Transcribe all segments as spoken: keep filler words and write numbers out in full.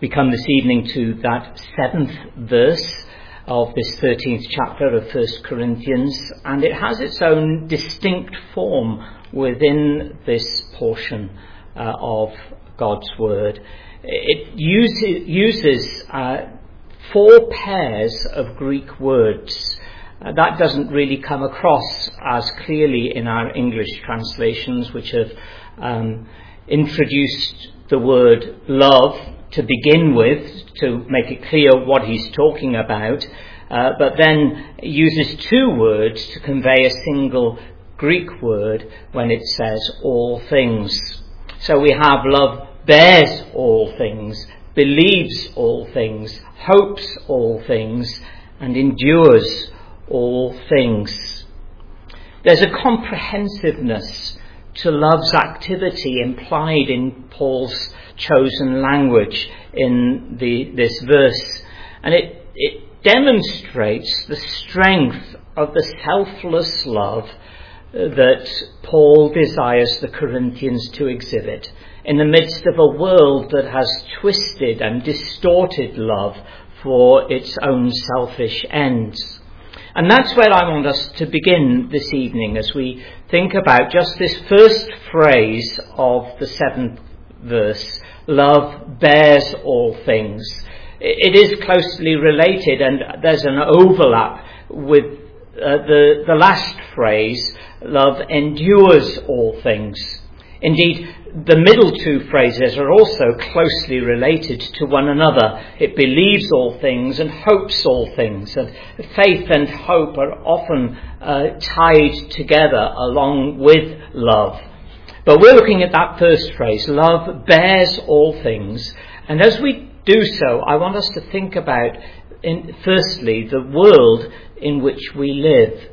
We come this evening to that seventh verse of this thirteenth chapter of First Corinthians, and it has its own distinct form within this portion uh, of God's Word. It uses, uses uh, four pairs of Greek words. Uh, that doesn't really come across as clearly in our English translations, which have um, introduced the word love to begin with, to make it clear what he's talking about, uh, but then uses two words to convey a single Greek word when it says all things. So we have love bears all things, believes all things, hopes all things, and endures all things. There's a comprehensiveness to love's activity implied in Paul's chosen language in the, this verse, and it, it demonstrates the strength of the selfless love that Paul desires the Corinthians to exhibit in the midst of a world that has twisted and distorted love for its own selfish ends. And that's where I want us to begin this evening as we think about just this first phrase of the seventh verse. Love bears all things. It is closely related, and there's an overlap with uh, the, the last phrase, love endures all things. Indeed, the middle two phrases are also closely related to one another. It believes all things and hopes all things. And faith and hope are often uh, tied together along with love. But we're looking at that first phrase, love bears all things. And as we do so, I want us to think about, in, firstly, the world in which we live.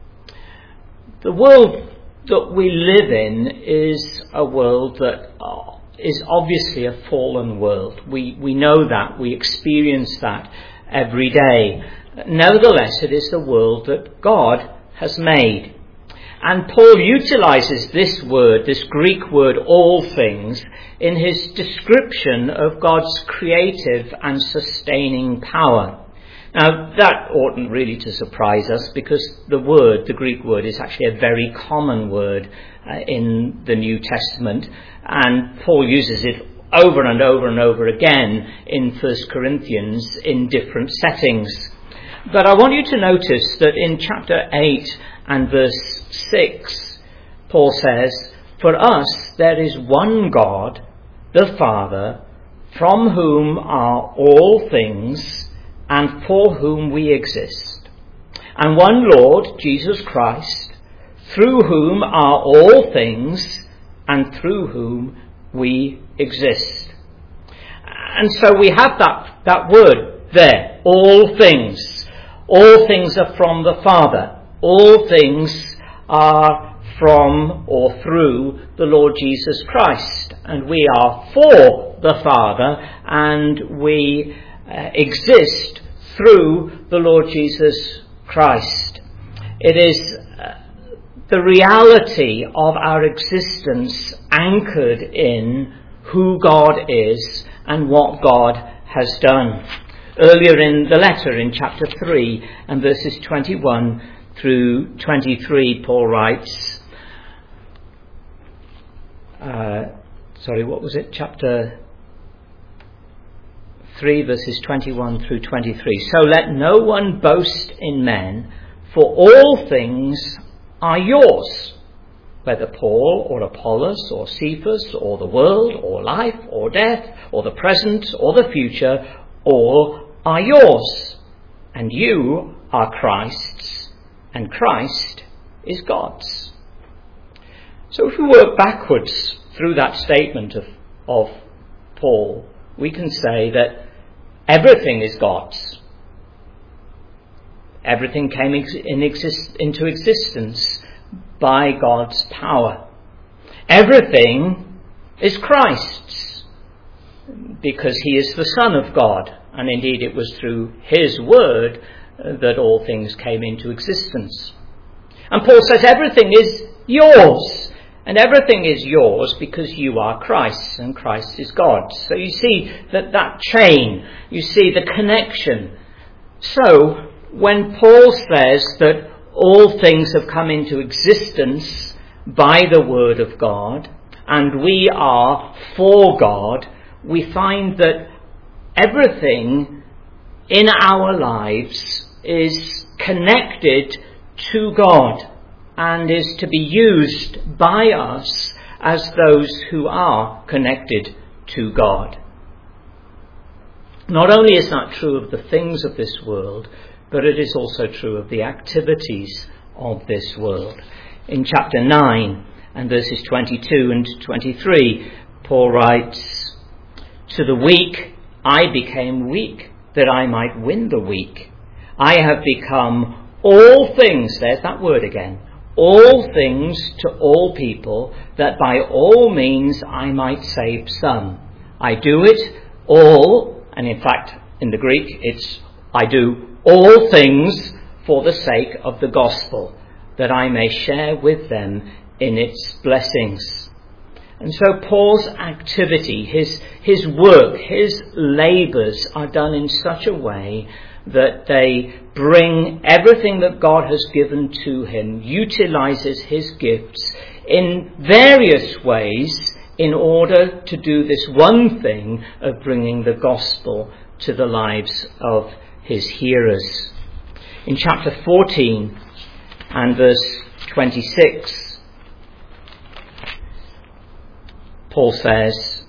The world that we live in is a world that is obviously a fallen world. We we know that. We experience that every day. Nevertheless, it is the world that God has made. And Paul utilizes this word, this Greek word, all things, in his description of God's creative and sustaining power. Now, that oughtn't really to surprise us, because the word, the Greek word, is actually a very common word uh, in the New Testament, and Paul uses it over and over and over again in First Corinthians in different settings. But I want you to notice that in chapter eight and verse six, Paul says, "For us there is one God, the Father, from whom are all things, and for whom we exist, and one Lord, Jesus Christ, through whom are all things, and through whom we exist." And so we have that, that word there, all things. All things are from the Father. All things are from or through the Lord Jesus Christ. And we are for the Father, and we uh, exist through the Lord Jesus Christ. It is uh, the reality of our existence anchored in who God is and what God has done. Earlier in the letter, in chapter three and verses twenty-one through twenty-three, Paul writes, uh, sorry, what was it? Chapter three, verses twenty-one through twenty-three. "So let no one boast in men, for all things are yours, whether Paul or Apollos or Cephas or the world or life or death or the present or the future, all are yours, and you are Christ's, and Christ is God's." So if we work backwards through that statement of, of Paul, we can say that everything is God's. Everything came in exist, into existence by God's power. Everything is Christ's, because he is the Son of God. And indeed it was through his word uh, that all things came into existence. And Paul says everything is yours. And everything is yours because you are Christ and Christ is God. So you see that, that chain, you see the connection. So when Paul says that all things have come into existence by the word of God and we are for God, we find that everything in our lives is connected to God and is to be used by us as those who are connected to God. Not only is that true of the things of this world, but it is also true of the activities of this world. In chapter nine and verses twenty-two and twenty-three, Paul writes, "To the weak I became weak, that I might win the weak. I have become all things," there's that word again, "all things to all people, that by all means I might save some. I do it all," and in fact in the Greek it's "I do all things for the sake of the gospel, that I may share with them in its blessings." And so Paul's activity, his, his work, his labours are done in such a way that they bring everything that God has given to him, utilises his gifts in various ways in order to do this one thing of bringing the gospel to the lives of his hearers. In chapter fourteen and verse twenty-six, Paul says,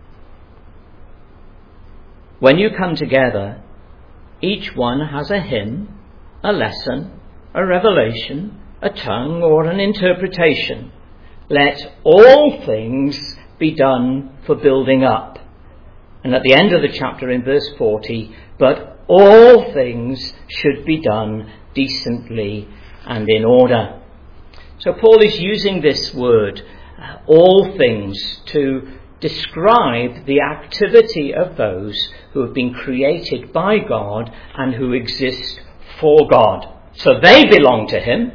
"When you come together, each one has a hymn, a lesson, a revelation, a tongue, or an interpretation. Let all things be done for building up." And at the end of the chapter in verse forty, "But all things should be done decently and in order." So Paul is using this word, uh, all things, to describe the activity of those who have been created by God and who exist for God. So they belong to him,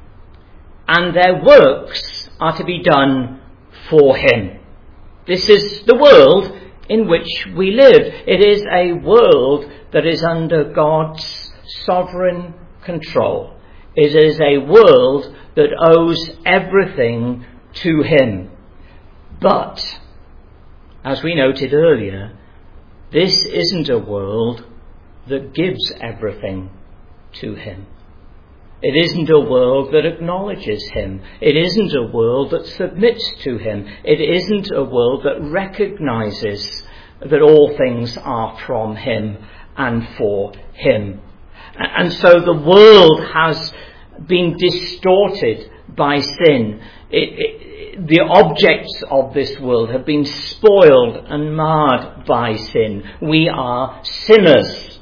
and their works are to be done for him. This is the world in which we live. It is a world that is under God's sovereign control. It is a world that owes everything to him. But, as we noted earlier, this isn't a world that gives everything to him. It isn't a world that acknowledges him. It isn't a world that submits to him. It isn't a world that recognises that all things are from him and for him. And so the world has been distorted by sin. It, it, the objects of this world have been spoiled and marred by sin. We are sinners.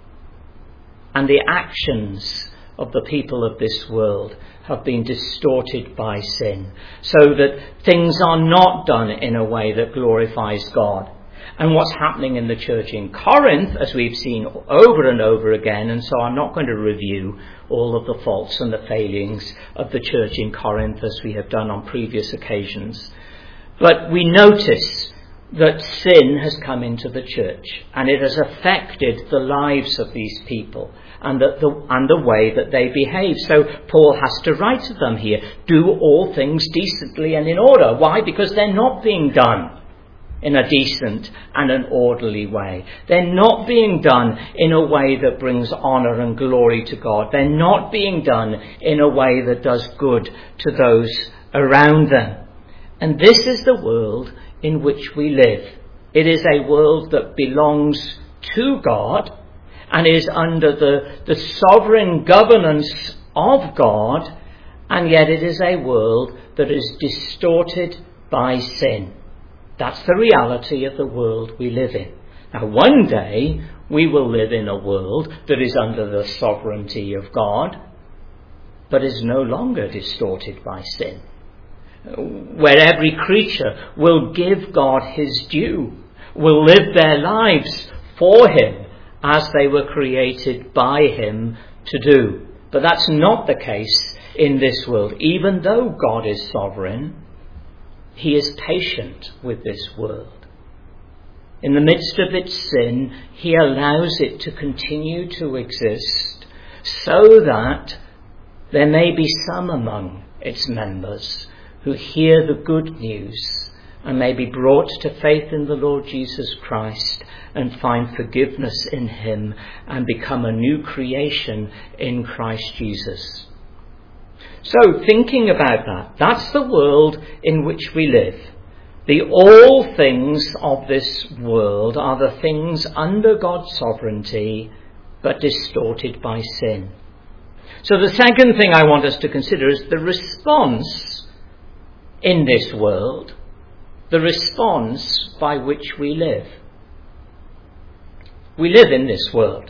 And the actions of the people of this world have been distorted by sin, so that things are not done in a way that glorifies God. And what's happening in the church in Corinth, as we've seen over and over again, and so I'm not going to review all of the faults and the failings of the church in Corinth as we have done on previous occasions. But we notice that sin has come into the church, and it has affected the lives of these people and the, the, and the way that they behave. So Paul has to write to them here, do all things decently and in order. Why? Because they're not being done in a decent and an orderly way. They're not being done in a way that brings honour and glory to God. They're not being done in a way that does good to those around them. And this is the world in which we live. It is a world that belongs to God and is under the, the sovereign governance of God, and yet it is a world that is distorted by sin. That's the reality of the world we live in. Now, one day we will live in a world that is under the sovereignty of God, but is no longer distorted by sin, where every creature will give God his due, will live their lives for him as they were created by him to do. But that's not the case in this world. Even though God is sovereign, he is patient with this world. In the midst of its sin, he allows it to continue to exist so that there may be some among its members who hear the good news and may be brought to faith in the Lord Jesus Christ and find forgiveness in him and become a new creation in Christ Jesus. So, thinking about that, that's the world in which we live. The all things of this world are the things under God's sovereignty, but distorted by sin. So the second thing I want us to consider is the response in this world, the response by which we live. We live in this world.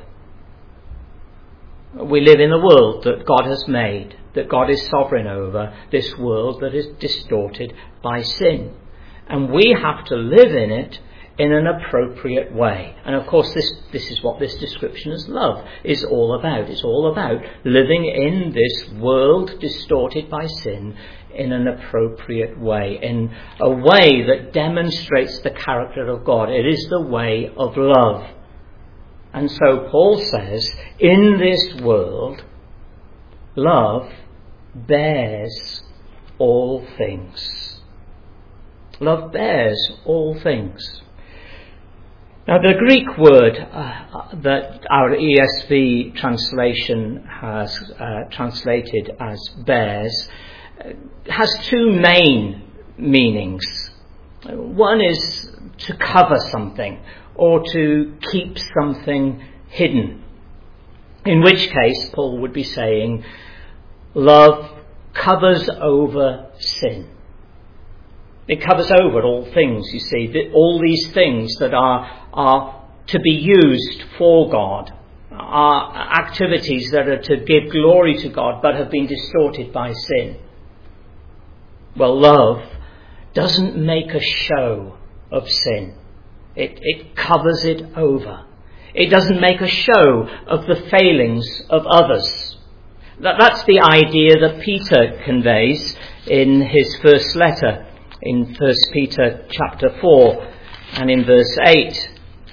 We live in a world that God has made, that God is sovereign over, this world that is distorted by sin. And we have to live in it in an appropriate way. And of course this, this is what this description as love is all about. It's all about living in this world distorted by sin in an appropriate way, in a way that demonstrates the character of God. It is the way of love. And so Paul says, in this world, love bears all things. Love bears all things. Now the Greek word uh, that our E S V translation has uh, translated as bears uh, has two main meanings. One is to cover something or to keep something hidden. In which case Paul would be saying love covers over sin. It covers over all things, you see, all these things that are, are to be used for God, are activities that are to give glory to God but have been distorted by sin. Well, love doesn't make a show of sin. It, it covers it over. It doesn't make a show of the failings of others. That, that's the idea that Peter conveys in his first letter, in First Peter chapter four and in verse eight.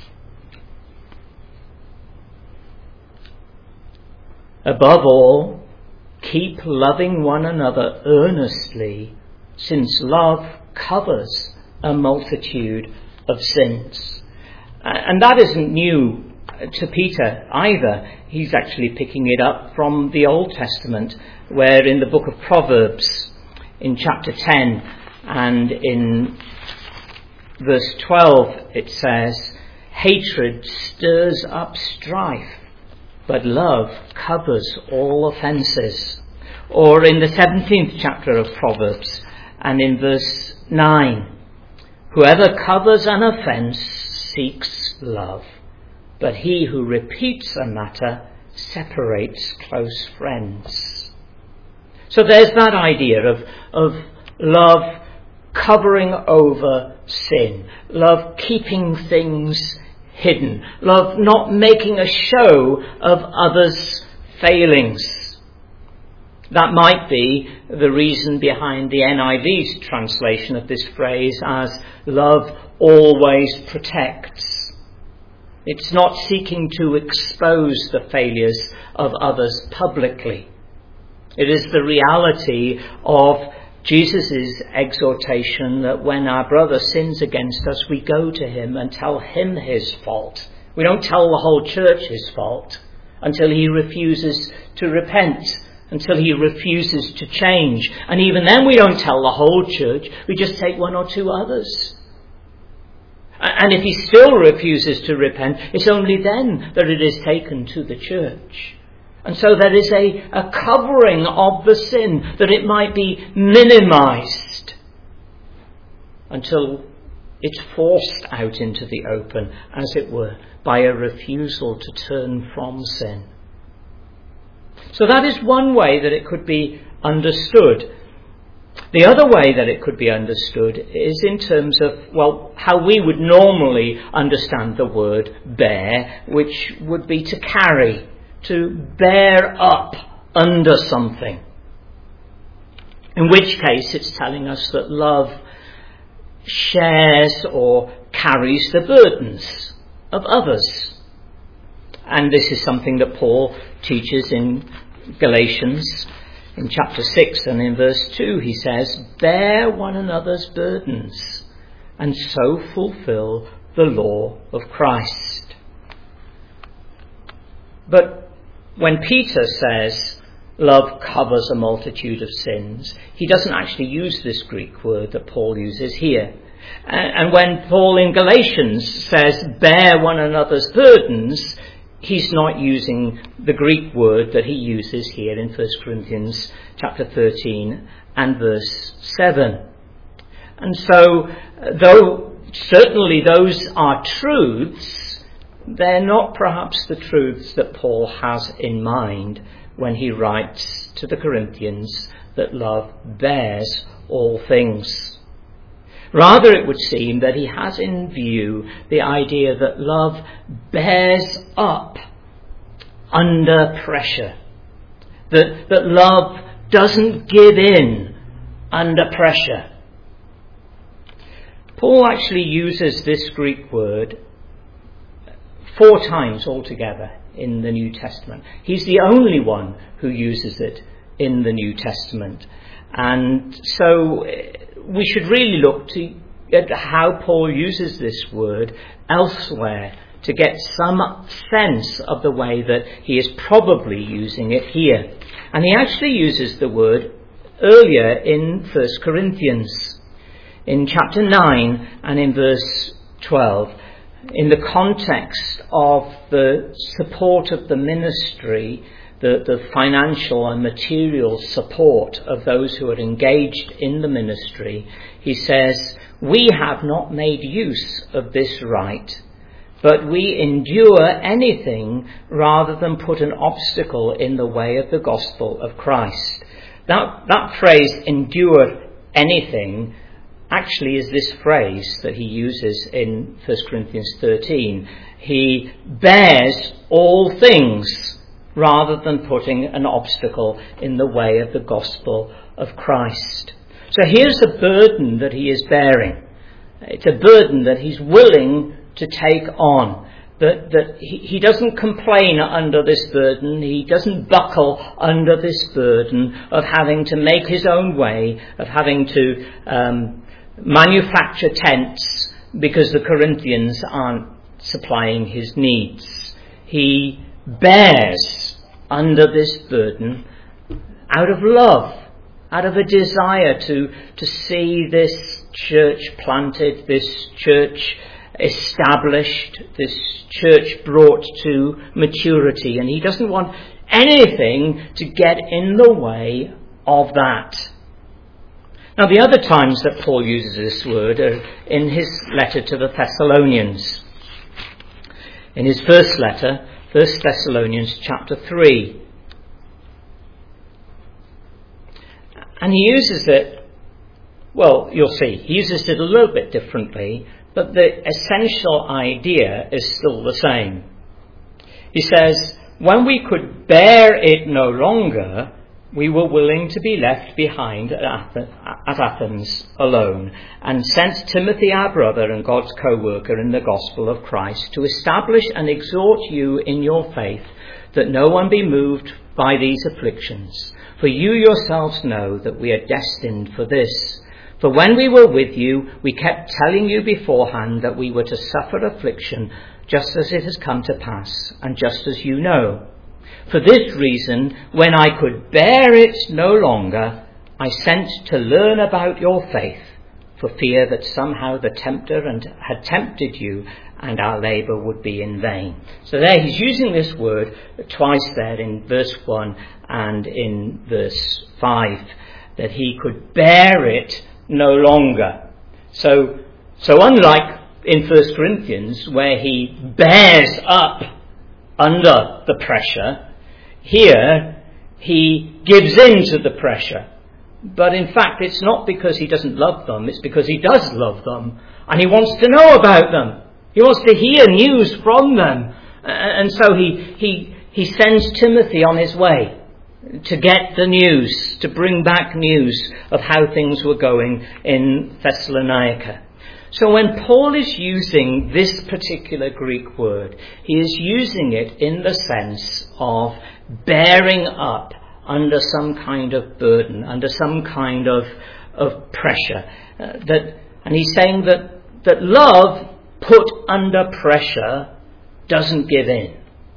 Above all, keep loving one another earnestly, since love covers a multitude of sins. And that isn't new to Peter either. He's actually picking it up from the Old Testament, where in the book of Proverbs, in chapter ten, and in verse twelve it says, hatred stirs up strife, but love covers all offences. Or in the seventeenth chapter of Proverbs and in verse nine, whoever covers an offence seeks love, but he who repeats a matter separates close friends. So there's that idea of, of love covering over sin, love keeping things hidden, love not making a show of others' failings. That might be the reason behind the N I V's translation of this phrase as love always protects. It's not seeking to expose the failures of others publicly. It is the reality of Jesus' exhortation that when our brother sins against us, we go to him and tell him his fault. We don't tell the whole church his fault until he refuses to repent, until he refuses to change. And even then we don't tell the whole church, we just take one or two others. And if he still refuses to repent, it's only then that it is taken to the church. And so there is a, a covering of the sin, that it might be minimized until it's forced out into the open, as it were, by a refusal to turn from sin. So that is one way that it could be understood. The other way that it could be understood is in terms of, well, how we would normally understand the word bear, which would be to carry, to bear up under something. In which case it's telling us that love shares or carries the burdens of others. And this is something that Paul teaches in Galatians in chapter six, and in verse two he says, "Bear one another's burdens and so fulfill the law of Christ." But when Peter says love covers a multitude of sins, he doesn't actually use this Greek word that Paul uses here. And when Paul in Galatians says bear one another's burdens, he's not using the Greek word that he uses here in First Corinthians chapter thirteen and verse seven. And so, though certainly those are truths, they're not perhaps the truths that Paul has in mind when he writes to the Corinthians that love bears all things. Rather, it would seem that he has in view the idea that love bears up under pressure. That, that love doesn't give in under pressure. Paul actually uses this Greek word four times altogether in the New Testament. He's the only one who uses it in the New Testament. And so we should really look to at how Paul uses this word elsewhere to get some sense of the way that he is probably using it here. And he actually uses the word earlier in First Corinthians, in chapter nine and in verse twelve, in the context of the support of the ministry, the, the financial and material support of those who are engaged in the ministry. He says, "We have not made use of this right, but we endure anything rather than put an obstacle in the way of the gospel of Christ." That, that phrase, "endure anything," actually is this phrase that he uses in First Corinthians thirteen. He bears all things rather than putting an obstacle in the way of the gospel of Christ. So here's a burden that he is bearing. It's a burden that he's willing to take on. That, that he, he doesn't complain under this burden. He doesn't buckle under this burden of having to make his own way, of having to um, manufacture tents because the Corinthians aren't supplying his needs. He bears under this burden out of love, out of a desire to, to see this church planted, this church established, this church brought to maturity. And he doesn't want anything to get in the way of that. Now, the other times that Paul uses this word are in his letter to the Thessalonians. In his first letter, First Thessalonians chapter three. And he uses it, well, you'll see, he uses it a little bit differently, but the essential idea is still the same. He says, "When we could bear it no longer, we were willing to be left behind at Athens alone, and sent Timothy our brother and God's co-worker in the gospel of Christ to establish and exhort you in your faith, that no one be moved by these afflictions. For you yourselves know that we are destined for this. For when we were with you, we kept telling you beforehand that we were to suffer affliction, just as it has come to pass, and just as you know. For this reason, when I could bear it no longer, I sent to learn about your faith, for fear that somehow the tempter had tempted you and our labour would be in vain." So there he's using this word twice there, in verse one and in verse five, that he could bear it no longer. So, so unlike in First Corinthians, where he bears up under the pressure, here he gives in to the pressure. But in fact, it's not because he doesn't love them, it's because he does love them, and he wants to know about them. He wants to hear news from them. And so he, he, he sends Timothy on his way to get the news, to bring back news of how things were going in Thessalonica. So when Paul is using this particular Greek word, he is using it in the sense of bearing up under some kind of burden, under some kind of, of pressure. Uh, that, and he's saying that, that love put under pressure doesn't give in.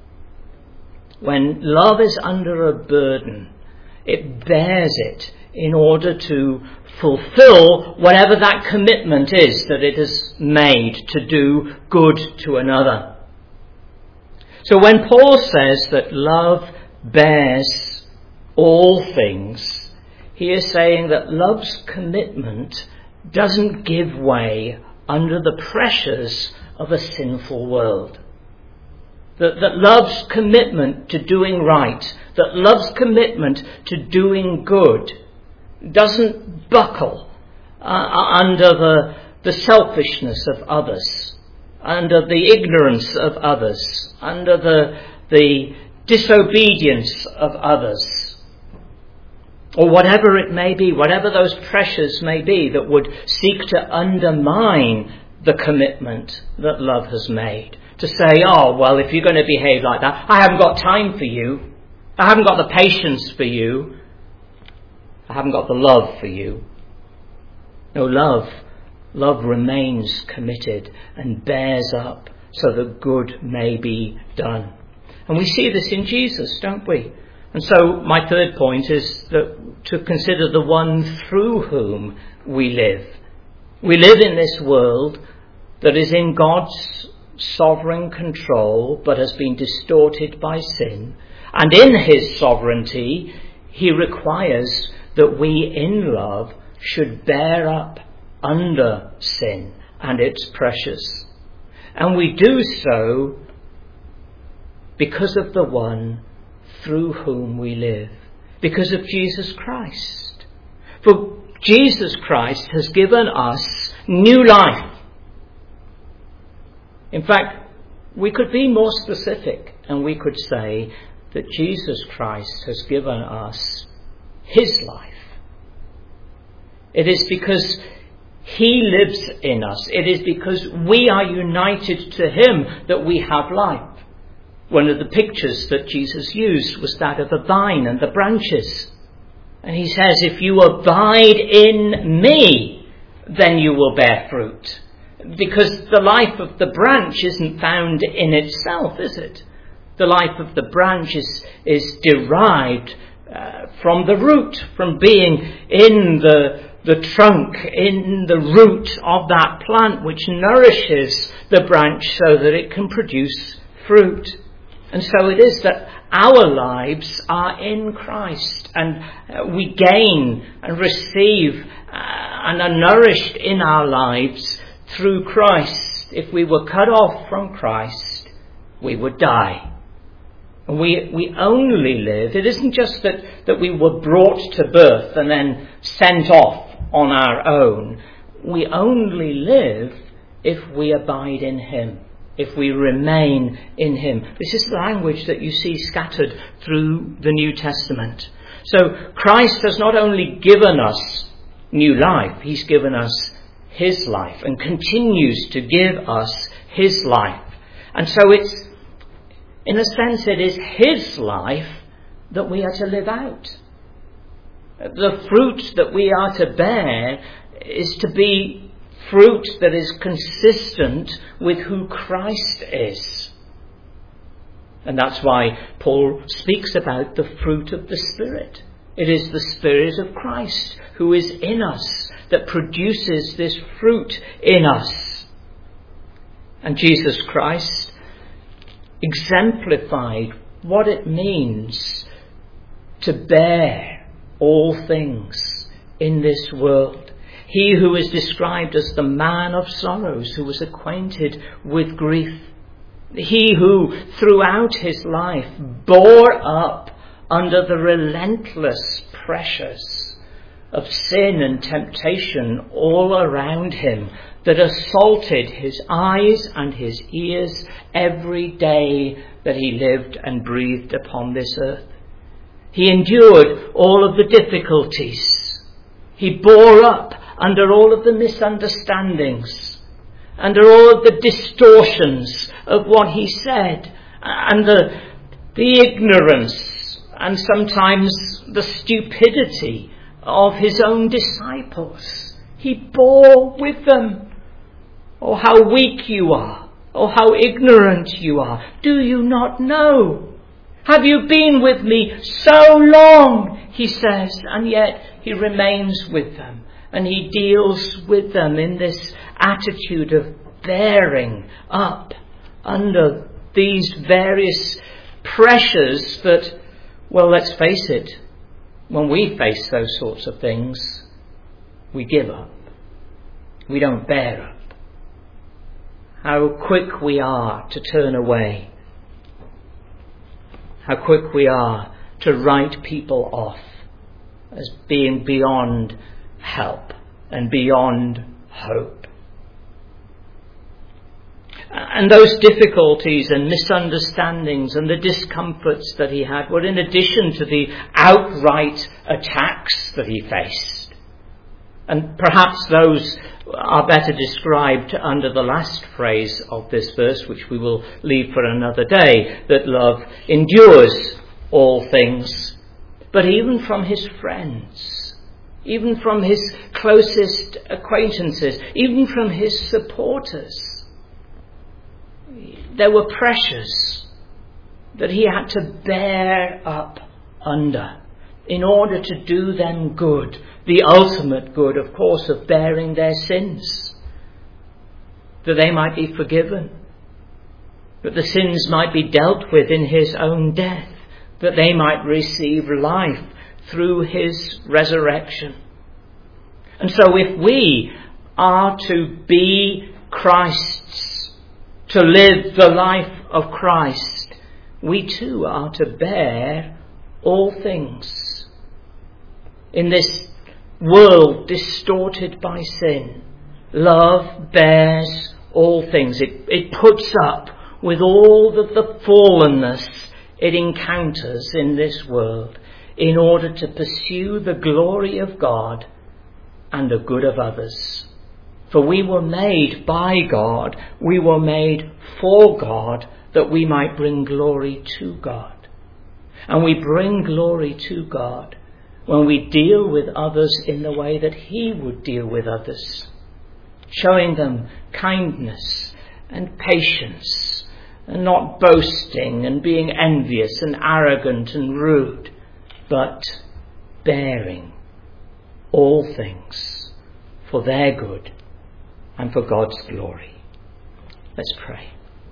When love is under a burden, it bears it in order to fulfill whatever that commitment is that it has made to do good to another. So when Paul says that love bears all things, he is saying that love's commitment doesn't give way under the pressures of a sinful world. That, that love's commitment to doing right, that love's commitment to doing good doesn't buckle uh, under the, the selfishness of others, under the ignorance of others, under the, the disobedience of others, or whatever it may be, whatever those pressures may be that would seek to undermine the commitment that love has made. To say, oh, well, if you're going to behave like that, I haven't got time for you. I haven't got the patience for you. I haven't got the love for you. No, love. Love remains committed and bears up so that good may be done. And we see this in Jesus, don't we? And so my third point is that to consider the one through whom we live. We live in this world that is in God's sovereign control but has been distorted by sin. And in his sovereignty, he requires that we in love should bear up under sin and its pressures. And we do so because of the one through whom we live, because of Jesus Christ. For Jesus Christ has given us new life. In fact, we could be more specific and we could say that Jesus Christ has given us his life. It is because he lives in us. It is because we are united to him that we have life. One of the pictures that Jesus used was that of a vine and the branches. And he says, if you abide in me, then you will bear fruit. Because the life of the branch isn't found in itself, is it? The life of the branch is, is derived uh, from the root, from being in the, the trunk, in the root of that plant, which nourishes the branch so that it can produce fruit. And so it is that our lives are in Christ, and uh, we gain and receive uh, and are nourished in our lives through Christ. If we were cut off from Christ, we would die. And we we only live. It isn't just that, that we were brought to birth and then sent off on our own. We only live if we abide in him, if we remain in him. This is the language that you see scattered through the New Testament. So Christ has not only given us new life, he's given us his life and continues to give us his life. And so it's, in a sense, it is his life that we are to live out. The fruit that we are to bear is to be fruit that is consistent with who Christ is. And that's why Paul speaks about the fruit of the Spirit. It is the Spirit of Christ who is in us that produces this fruit in us. And Jesus Christ exemplified what it means to bear all things in this world. He who is described as the man of sorrows, who was acquainted with grief. He who throughout his life bore up under the relentless pressures of sin and temptation all around him that assaulted his eyes and his ears every day that he lived and breathed upon this earth. He endured all of the difficulties. He bore up under all of the misunderstandings. under all of the distortions of what he said, and the, the ignorance and sometimes the stupidity of his own disciples. He bore with them. Oh, how weak you are. Oh, how ignorant you are. Do you not know? Have you been with me so long? He says, and yet he remains with them. And he deals with them in this attitude of bearing up under these various pressures that, well, let's face it, when we face those sorts of things, we give up. We don't bear up. How quick we are to turn away. How quick we are to write people off as being beyond help and beyond hope. And those difficulties and misunderstandings and the discomforts that he had were in addition to the outright attacks that he faced. And perhaps those are better described under the last phrase of this verse, which we will leave for another day, that love endures all things. But even from his friends, even from his closest acquaintances, even from his supporters, there were pressures that he had to bear up under in order to do them good. The ultimate good, of course, of bearing their sins, that they might be forgiven, that the sins might be dealt with in his own death, that they might receive life through his resurrection. And so if we are to be Christ's, to live the life of Christ, we too are to bear all things. In this world distorted by sin, love bears all things. It, it puts up with all of the fallenness it encounters in this world in order to pursue the glory of God and the good of others. For we were made by God, we were made for God, that we might bring glory to God. And we bring glory to God when we deal with others in the way that he would deal with others, showing them kindness and patience, and not boasting and being envious and arrogant and rude, but bearing all things for their good and for God's glory. Let's pray.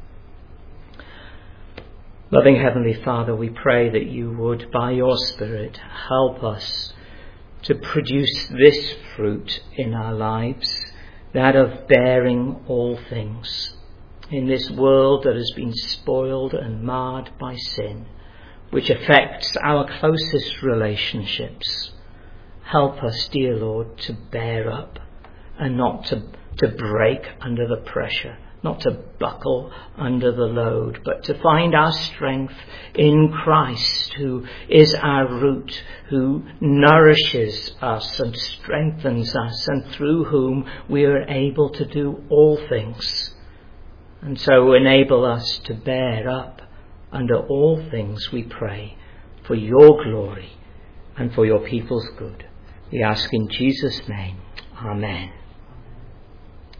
Loving Heavenly Father, we pray that you would, by your Spirit, help us to produce this fruit in our lives, that of bearing all things in this world that has been spoiled and marred by sin, which affects our closest relationships. Help us, dear Lord, to bear up and not to, to break under the pressure, not to buckle under the load, but to find our strength in Christ, who is our root, who nourishes us and strengthens us, and through whom we are able to do all things. And so enable us to bear up under all things, we pray, for your glory and for your people's good. We ask in Jesus' name. Amen.